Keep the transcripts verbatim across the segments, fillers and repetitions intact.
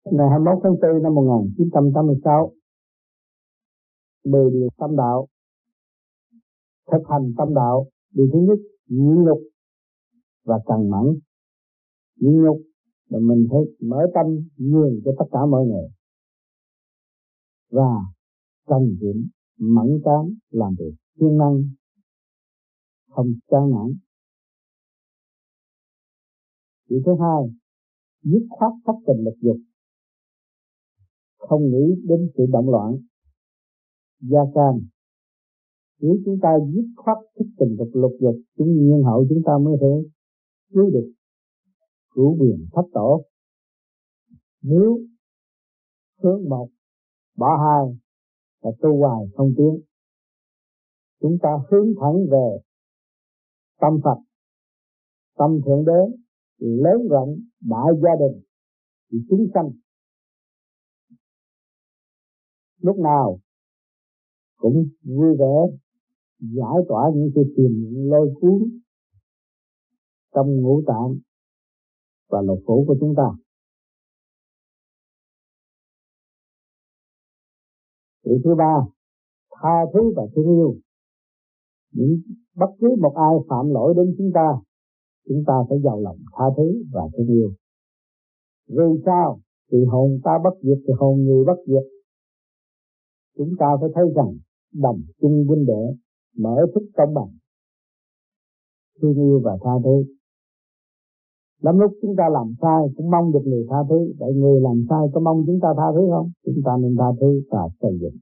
Ngày hai mươi mốt tháng tư năm một nghìn chín trăm tám mươi sáu, đề điều tâm đạo. Thực hành tâm đạo, điều thứ nhất, nhịn nhục và cần mẫn. Nhịn nhục là mình phải mở tâm nhường cho tất cả mọi người, và cần kiệm mẫn cán làm việc siêng năng, không chán nản. Điều thứ hai, dứt khoát thất tình lục dục, không nghĩ đến sự động loạn gia can. Nếu chúng ta dứt khoát thức tình lục lục dục, chúng nhiên hậu chúng ta mới thể cứu được cửu quyền thất tổ. Nếu hướng một bỏ hai là tu hoài không tiến. Chúng ta hướng thẳng về tâm Phật, tâm Thượng Đế lớn rộng đại gia đình thì chúng sanh lúc nào cũng vui vẻ, giải tỏa những sự phiền lôi cuốn trong ngũ tạng và lục phủ của chúng ta. Điều thứ ba, tha thứ và thương yêu. Những bất cứ một ai phạm lỗi đến chúng ta, chúng ta phải giàu lòng tha thứ và thương yêu. Vì sao? Vì hồn ta bất diệt thì hồn người bất diệt. Chúng ta phải thấy rằng đồng chung huynh đệ, mở thức công bằng, thương yêu và tha thứ. Lắm lúc chúng ta làm sai cũng mong được người tha thứ. Vậy người làm sai có mong chúng ta tha thứ không? Chúng ta nên tha thứ và xây dựng.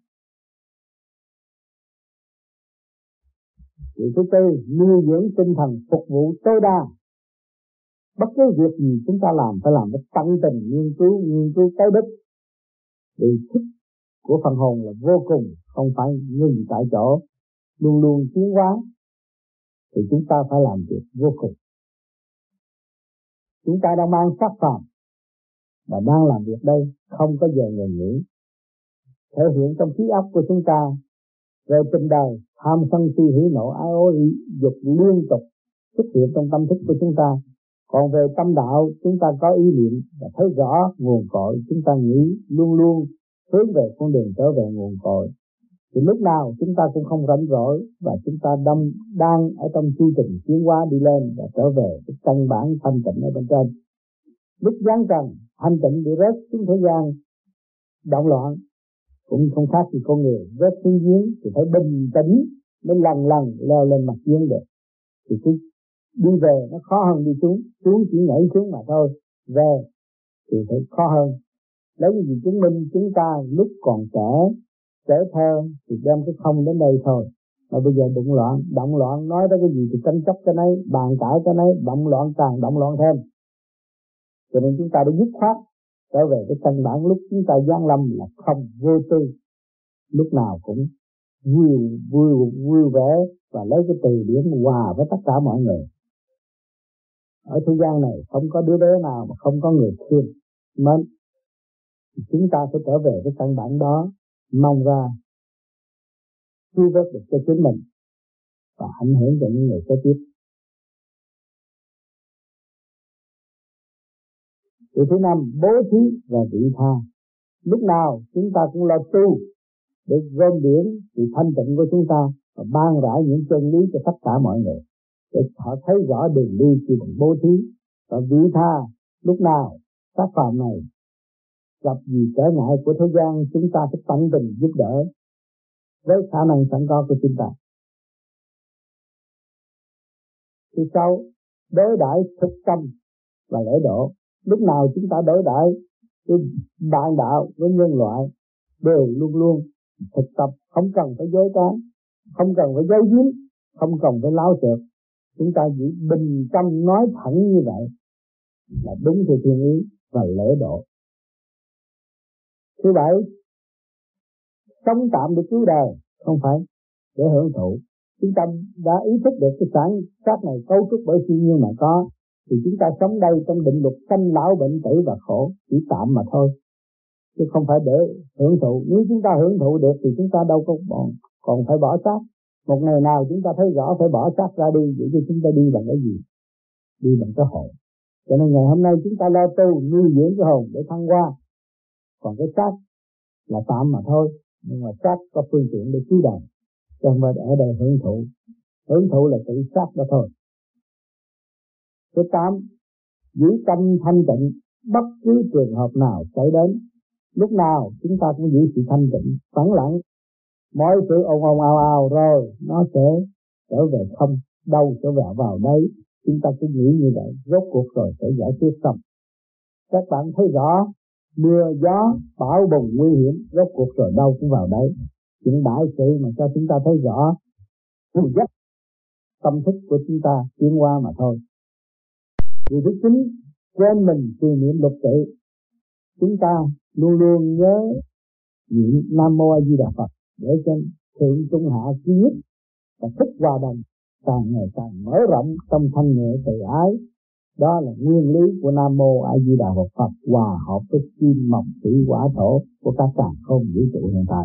Điều thứ tư, nuôi dưỡng tinh thần phục vụ tối đa. Bất cứ việc gì chúng ta làm phải làm với tận tình nghiên cứu, nghiên cứu tới đích. Vì thức của phần hồn là vô cùng, không phải ngừng tại chỗ, luôn luôn tiến hóa. Thì chúng ta phải làm việc vô cùng. Chúng ta đang mang sắc phàm và đang làm việc đây, không có giờ ngừng nghỉ. Thể hiện trong trí óc của chúng ta về tình đời, tham sân si hỉ nộ ái ố dục liên tục xuất hiện trong tâm thức của chúng ta. Còn về tâm đạo, chúng ta có ý niệm và thấy rõ nguồn cội, chúng ta nghĩ luôn luôn hướng về con đường trở về nguồn cội. Thì lúc nào chúng ta cũng không rảnh rỗi, và chúng ta đang, đang ở trong chu trình tiến hóa đi lên và trở về cái căn bản thanh tịnh ở bên trên. Lúc giáng trần thanh tịnh bị rớt xuống thế gian động loạn, cũng không khác gì con người rớt xuống giếng thì phải bình tĩnh mới lần lần leo lên mặt giếng được. Thì cái đi về nó khó hơn đi xuống, xuống chỉ nhảy xuống mà thôi, về thì phải khó hơn. Lấy gì chứng minh chúng ta lúc còn trẻ, trẻ thơ thì đem cái không đến đây thôi. Mà bây giờ đụng loạn, động loạn, nói tới cái gì thì tranh chấp cái nấy, bàn cãi cái nấy, động loạn càng động loạn thêm. Cho nên chúng ta đã dứt khoát trở về cái căn bản lúc chúng ta giáng lâm là không, vô tư, lúc nào cũng vui vui vui vẻ và lấy cái từ điển hòa với tất cả mọi người. Ở thế gian này không có đứa bé nào mà không có người thương mến. Chúng ta phải trở về cái căn bản đó, mong ra cứu vớt được cho chính mình và ảnh hưởng cho những người kế tiếp. Điều thứ năm, bố thí và vị tha. Lúc nào chúng ta cũng lo tu để gom điển sự thanh tịnh của chúng ta và ban rãi những chân lý cho tất cả mọi người, để họ thấy rõ đường đi khi mình bố thí. Và vị tha, lúc nào các phàm này gặp gì trở ngại của thế gian, chúng ta phải tận tình giúp đỡ với khả năng sẵn có của chúng ta. Thứ sau, đối đãi thực tâm và lễ độ. Lúc nào chúng ta đối đãi với bạn đạo, với nhân loại đều luôn luôn thực tập, không cần phải dối trá, không cần phải giấu giếm, không cần phải láo xược. Chúng ta chỉ bình tâm nói thẳng như vậy là đúng theo thiên ý và lễ độ. Thứ bảy, sống tạm để cứu đời, không phải để hưởng thụ. Chúng ta đã ý thức được cái sản sát này cấu trúc bởi siêu nhiên mà có, thì chúng ta sống đây trong định luật sanh lão bệnh tử và khổ, chỉ tạm mà thôi, chứ không phải để hưởng thụ. Nếu chúng ta hưởng thụ được thì chúng ta đâu có còn, còn phải bỏ xác. Một ngày nào chúng ta thấy rõ phải bỏ xác ra đi, vậy thì chúng ta đi bằng cái gì? Đi bằng cái hồn. Cho nên ngày hôm nay chúng ta lo tu nuôi dưỡng cái hồn để thăng hoa, còn cái xác là tạm mà thôi, nhưng mà xác có phương tiện để cứu đời, chứ không phải ở đây hưởng thụ. Hưởng thụ là tự xác đó thôi. Thứ tám, giữ tâm thanh tịnh bất cứ trường hợp nào xảy đến. Lúc nào chúng ta cũng giữ sự thanh tịnh, phẳng lặng. Mọi sự ồn ồn ào ào rồi nó sẽ trở về không, đâu trở về vào đấy. Chúng ta cứ nghĩ như vậy, rốt cuộc rồi sẽ giải quyết xong. Các bạn thấy rõ mưa gió bão bùng nguy hiểm, rốt cuộc rồi đâu cũng vào đấy. Chuyện đại sự mà cho chúng ta thấy rõ phù dắt tâm thức của chúng ta tiến qua mà thôi. Điều thứ chín, quên mình trì niệm lục tự. Chúng ta luôn luôn nhớ niệm Nam Mô A Di Đà Phật để cho thượng trung hạ duy nhất và thức hòa đồng càng ngày càng mở rộng trong thanh nhẹ từ ái. Đó là nguyên lý của Nam Mô A Di Đà Phật, hòa hợp với kim mộc thủy hỏa thổ của các càn khôn vũ trụ hiện tại.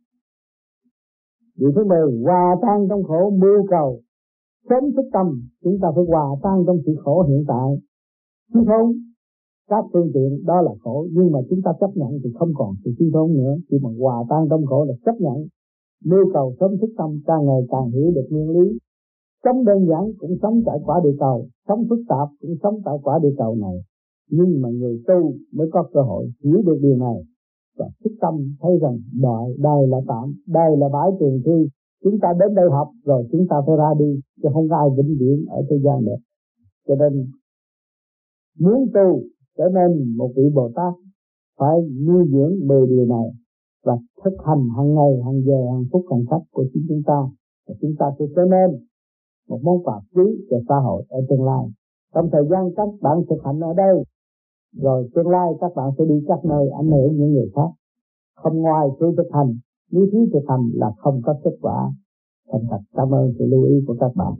Điều thứ mười, hòa tan trong khổ mưu cầu sớm thức tâm. Chúng ta phải hòa tan trong sự khổ hiện tại. Thiếu thốn các phương tiện đó là khổ, nhưng mà chúng ta chấp nhận thì không còn sự thiếu thốn nữa. Khi mà hòa tan trong khổ là chấp nhận, mưu cầu sớm thức tâm, càng ngày càng hiểu được nguyên lý. Sống đơn giản cũng sống tại quả địa cầu, sống phức tạp cũng sống tại quả địa cầu này. Nhưng mà người tu mới có cơ hội hiểu được điều này và thức tâm, thấy rằng đời, đời là tạm, đời là bãi trường thi. Chúng ta đến đây học rồi chúng ta phải ra đi, chứ không có ai vĩnh viễn ở thế gian được. Cho nên muốn tu trở nên một vị Bồ Tát phải nuôi dưỡng mười điều này và thực hành hàng ngày, hàng giờ, hàng phút, hàng khắc của chính chúng ta, và chúng ta sẽ trở nên một món quà quý cho xã hội ở tương lai. Trong thời gian các bạn thực hành ở đây, rồi tương lai các bạn sẽ đi các nơi ảnh hưởng những người khác. Không ngoài sự thực hành, nếu thiếu thực hành là không có kết quả. Thành thật cảm ơn sự lưu ý của các bạn.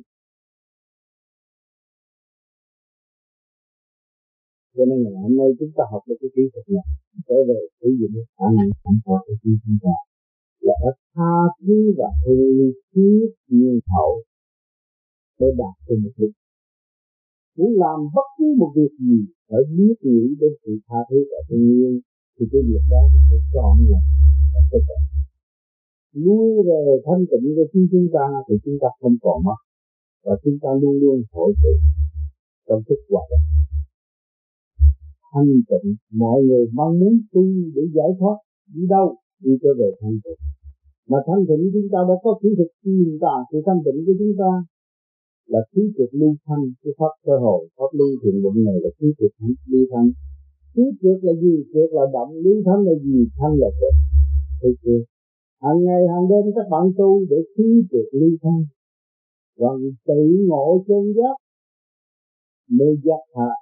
Cho nên ngày hôm nay chúng ta học được cái kỹ thuật này, trở về sử dụng khả năng phản xạ của chúng ta là phải tha thứ và thương tiếc nhân hậu để đạt được mục đích. Muốn làm bất cứ một việc gì phải biết nghĩ đến sự tha thứ và thương yêu, thì cái việc đó nó sẽ trọn vẹn và tốt đẹp. Lui về thanh tịnh của chính chúng ta thì chúng ta không còn mất, và chúng ta luôn luôn hội tụ trong thức hòa đồng thanh tịnh. Mọi người mong muốn tu để giải thoát, đi đâu đi trở về thanh tịnh. Mà thanh tịnh chúng ta đã có kỹ thuật tìm tòi sự thanh tịnh của chúng ta là kỹ thuật lưu thanh. Cái pháp cơ hội, pháp lưu thiền định này là kỹ thuật lưu thanh. Kỹ thuật là gì? Thuật là động, lưu thanh là gì? Thanh là thuật. Thấy chưa? Hàng ngày hàng đêm các bạn tu để kỹ thuật lưu thanh và tự ngộ chân giác mê giác hạ.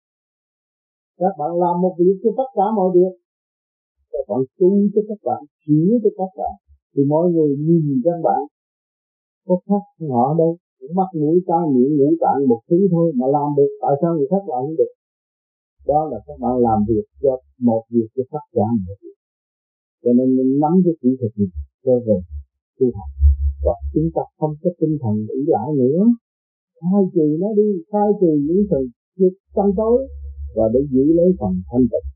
Các bạn làm một việc cho tất cả mọi việc, các bạn tu cho các bạn, chỉ cho các bạn, thì mọi người nhìn các bạn có khác họ đâu. Mắt mũi tai miệng ngũ tạng một thứ thôi mà làm được, tại sao người khác làm không được? Đó là các bạn làm việc cho một việc cho tất cả một việc. Cho nên mình nắm cái kỹ thuật này cho về tu học, và chúng ta không có tinh thần ý lại nữa, khai trừ nó đi, khai trừ những sự việc tâm tối và để giữ lấy phần thanh tịnh.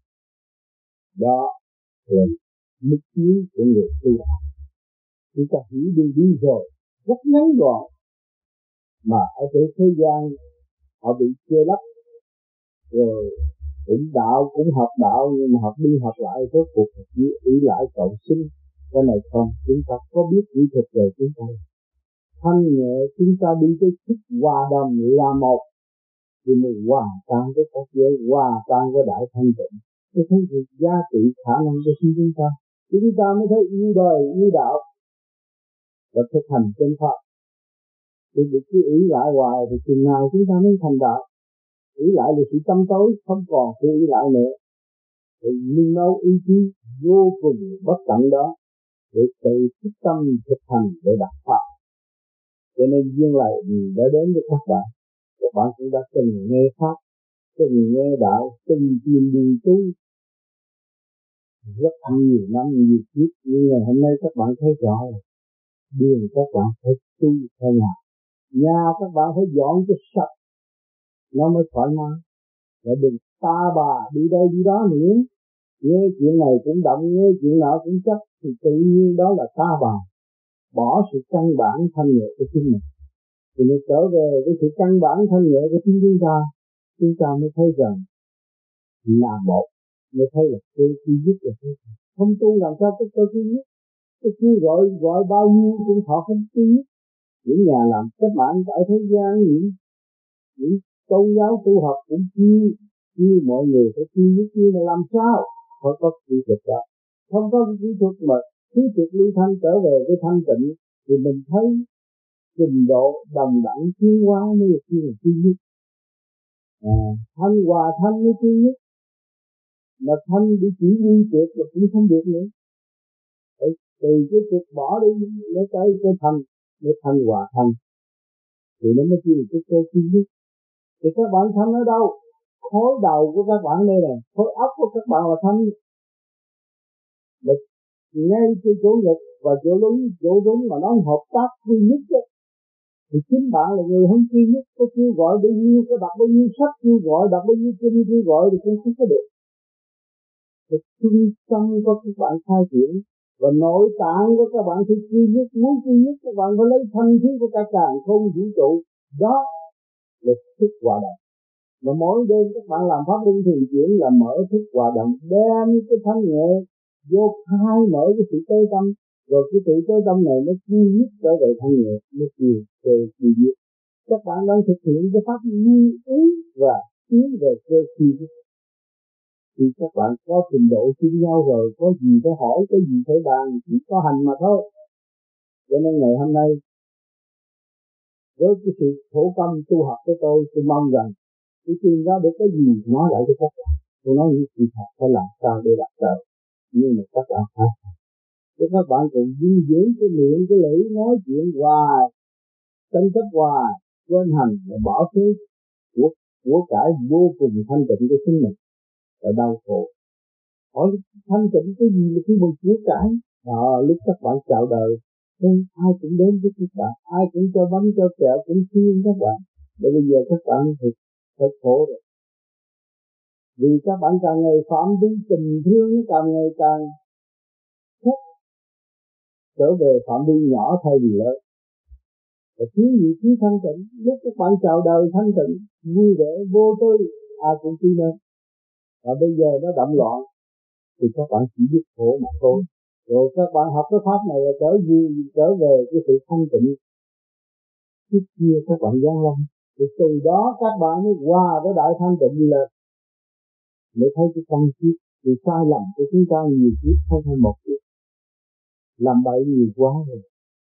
Đó là mục tiêu của người tu học. Chúng ta hiểu đường đi rồi, rất ngắn gọn, mà ở trên thế gian họ bị che lấp, rồi tụng đạo cũng học đạo nhưng mà học đi học lại rốt cuộc chỉ ý lại cầu sinh. Cái này không, chúng ta có biết kỹ thuật về chúng ta thanh nhẹ, chúng ta đi tới thức hòa đồng là một, thì mình hòa tan với các giới, hòa tan với đại thanh tịnh, cái thấy được giá trị khả năng của chúng ta, chúng ta mới thấy yêu đời yêu đạo và thực hành chân pháp. Thì cứ ý lại hoài thì chừng nào chúng ta mới thành đạo. Ý lại là sự tâm tối, không còn sự ý lại nữa. Thì nung nấu ý chí vô cùng bất tận đó để tự thức tâm thực hành để đạt pháp. Cho nên duyên lại đã đến với các bạn. Các bạn cũng đã từng nghe pháp, từng nghe đạo, từng tìm đường tu rất nhiều năm nhiều kiếp. Nhưng ngày hôm nay các bạn thấy rõ rồi, đường các bạn phải tu theo nhà. Nhà các bạn phải dọn cho sạch, nó mới thoải mái. Và đừng ta bà đi đây đi đó nữa, nghe chuyện này cũng động, nghe chuyện nọ cũng chấp, thì tự nhiên đó là ta bà, bỏ sự căn bản thanh nhẹ của chính mình. Thì mới trở về với sự căn bản thanh nhẹ của chính chúng ta, chúng ta mới thấy rằng là một, mới thấy là cơ duy nhất là thế. Không tu làm sao có cơ duy nhất, cái kia gọi gọi bao nhiêu cũng họ không duy nhất. Những nhà làm cách mạng tại thế gian, những những tôn giáo tu học cũng chia chia mọi người phải chia nhất, chia là làm sao phải có kỹ thuật đó. Không có cái kỹ thuật mà kỹ thuật lưu thanh trở về với thanh tịnh thì mình thấy trình độ đồng đẳng tiến hóa mới là kia là duy nhất. À, thanh hòa thanh mới duy nhất, mà thanh bị chỉ huy trượt là cũng không được nữa. Để từ cái trượt bỏ đi nó tới cái thanh, nó thanh hòa thanh thì nó mới chỉ là cái cơ duy nhất. Thì các bạn thanh ở đâu? Khối đầu của các bạn đây này, khối óc của các bạn là thanh. Được ngay cái chỗ ngực và chỗ đúng, chỗ đúng mà nó hợp tác duy nhất đó. Thì chính bạn là người không duy nhất, có kêu gọi bao nhiêu, có đọc bao nhiêu sách kêu gọi, đọc bao nhiêu kinh kêu gọi thì cũng không có được. Thì trung tâm của các bạn khai triển và nội tạng của các bạn thì duy nhất, muốn duy nhất các bạn phải lấy thanh khí của cả càn không vũ trụ. Đó là thức hòa đồng. Mà mỗi đêm các bạn làm pháp luân thường chuyển là mở thức hòa động, đem cái thanh nhẹ vô khai mở cái sự tối tâm, rồi cái sự tối tâm này nó duy nhất trở về thanh nhẹ, nó chiều về duy nhất. Các bạn đang thực hiện cái pháp lưu ý và tiến về cơ khí. Thì các bạn có trình độ chung nhau rồi, có gì phải hỏi, có gì phải bàn, chỉ có hành mà thôi. Cho nên ngày hôm nay với cái sự khổ công tu học của tôi, tôi mong rằng tôi tìm ra được cái gì nói lại cho các bạn. Tôi nói những sự thật phải làm sao để đạt được. Nhưng mà các bạn khác, chứ các bạn còn dinh dưỡng cái miệng cái lưỡi nói chuyện hoài, tranh chấp hoài, quên hành và bỏ thứ của của cải vô cùng thanh tịnh của chính mình và đau khổ. Hỏi thanh tịnh cái gì là cái một của cải? À, lúc các bạn chào đời, nên ai cũng đến với các bạn, ai cũng cho bánh cho kẹo cũng khuyên các bạn. Để bây giờ các bạn thì thật khổ rồi. Vì các bạn càng ngày phạm vi tình thương càng ngày càng khép trở về phạm vi nhỏ thay vì lớn. Và thiếu gì thiếu thanh tịnh, lúc các bạn chào đời thanh tịnh, vui vẻ, vô tư, ai cũng tin ơn. Và bây giờ nó động loạn, thì các bạn chỉ biết khổ mà thôi. Rồi các bạn học cái pháp này là trở về, trở về cái sự thanh tịnh. Trước kia các bạn gian lăng, thì từ đó các bạn mới hòa với đại thanh tịnh lên. Để thấy cái căn kiếp, thì sai lầm của chúng ta nhiều kiếp không phải một kiếp. Làm bậy nhiều quá rồi.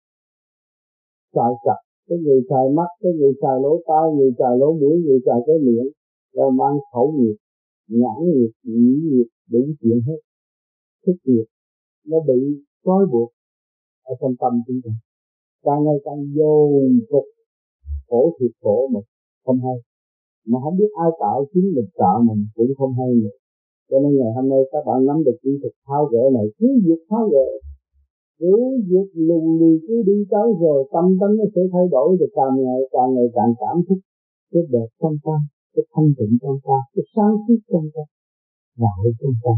Xài chặt, cái người xài mắt, cái người xài lỗ tai, người xài lỗ mũi, người xài cái miệng, rồi mang khẩu nghiệp, nhãn nghiệp, nhĩ nghiệp, đủ chuyện hết. Thức nghiệp, nó bị trói buộc ở trong tâm chúng ta. Càng ngày càng dồn cục, khổ thiệt khổ mà không hay. Mà không biết ai tạo, chính mình tạo mình cũng không hay nữa. Cho nên ngày hôm nay các bạn nắm được kỹ thuật tháo gỡ này, cứ việc tháo gỡ, cứ việc lùng lì cứ đi tới rồi tâm tánh nó sẽ thay đổi, rồi càng ngày càng ngày càng cảm thức cái đẹp trong ta, cái thanh tịnh trong ta, cái sáng suốt trong ta, và ở trong ta.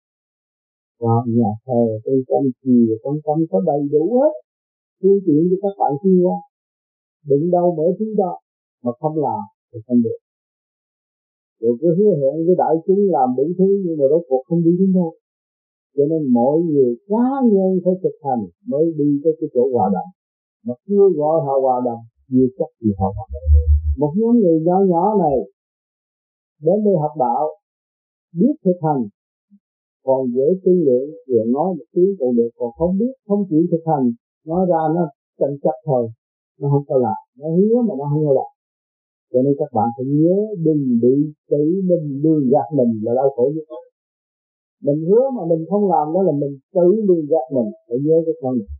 Và nhà thờ, trong tâm chìa, trong tâm có đầy đủ hết phương tiện cho các bạn đi qua. Đừng đâu mở thứ đó mà không làm thì không được. Rồi cứ hứa hẹn với đại chúng làm đủ thứ nhưng mà rốt cuộc không đi đến đâu. Cho nên mỗi người cá nhân phải thực hành mới đi tới cái chỗ hòa đồng. Mà chưa gọi họ hòa đồng, chưa chắc gì họ hòa đồng. Một nhóm người nhỏ nhỏ này đến đây học đạo, biết thực hành, còn dễ tư lượng, vừa nói một tiếng còn được, còn không biết, không chịu thực hành, nói ra nó tranh chấp thôi, nó không có làm, nó hứa mà nó không có làm. Cho nên các bạn phải nhớ đừng bị tự mình lừa gạt mình là đau khổ nhất. Mình hứa mà mình không làm đó là mình tự lừa gạt mình, phải nhớ cái con này.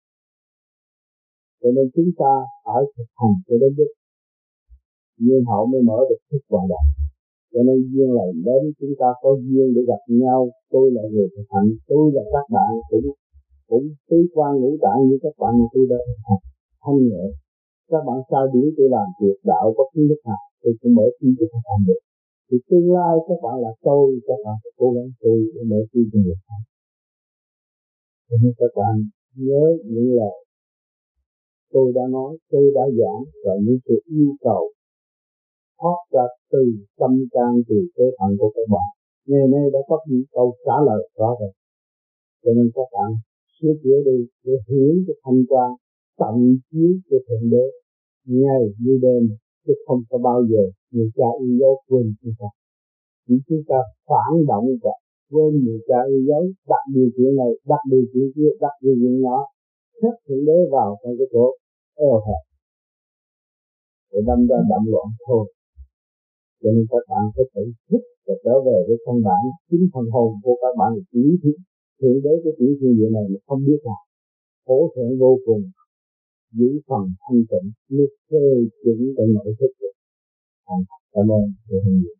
Cho nên chúng ta phải thực hành cho đến đích, duyên hậu mới mở được thức hoạt động. Cho nên duyên lành đến chúng ta có duyên để gặp nhau. Tôi là người thực hành, tôi là các bạn cũng cũng tứ quan ngũ tạng như các bạn, tôi đã thanh nhẹ. Các bạn sai điển tôi làm việc đạo có kiến thức nào tôi cũng mở khi tôi không làm được. Thì tương lai các bạn là tôi, các bạn phải cố gắng tôi để mở đi cho người khác. Cho nên các bạn nhớ những lời tôi đã nói, tôi đã giảng và những sự yêu cầu thoát ra từ tâm can từ tế phận của các bạn. Ngày nay đã có những câu trả lời rõ ràng. Cho nên các bạn sửa chữa đi để hiểu cái thanh quan tận chiếu của Thượng Đế ngày như đêm, chứ không có bao giờ người cha yêu dấu quên chúng ta. Chỉ chúng ta phản động và quên người cha yêu dấu, đặt điều kiện này, đặt điều kiện kia, đặt điều kiện nhỏ, xếp Thượng Đế vào trong cái chỗ eo hẹp để đâm ra đậm loạn thôi. Cho nên các bạn phải tự thức và trở về với căn bản chính phần hồn của các bạn là chỉ thị Thượng Đế của tiểu thiên địa này mà không biết nào. Hổ thẹn vô cùng, giữ phần thanh tịnh, nước khơi chuẩn để nội thức được. Cảm ơn.